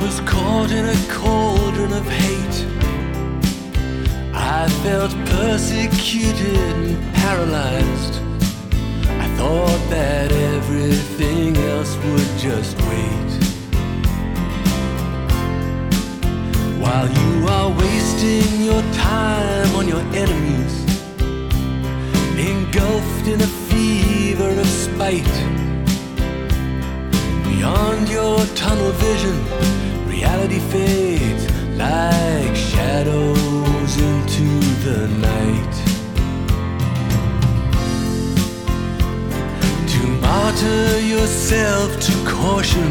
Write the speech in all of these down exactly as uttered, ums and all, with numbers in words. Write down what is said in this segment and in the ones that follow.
was caught in a cauldron of hate. I felt persecuted and paralyzed. I thought that everything else would just wait. While you are wasting your time on your enemies, engulfed in a fever of spite, beyond your tunnel vision, reality fades like shadows into the night. To martyr yourself to caution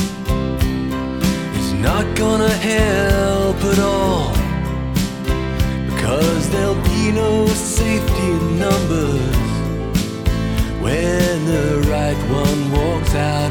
is not gonna help at all, because there'll be no safety in numbers when the right one walks out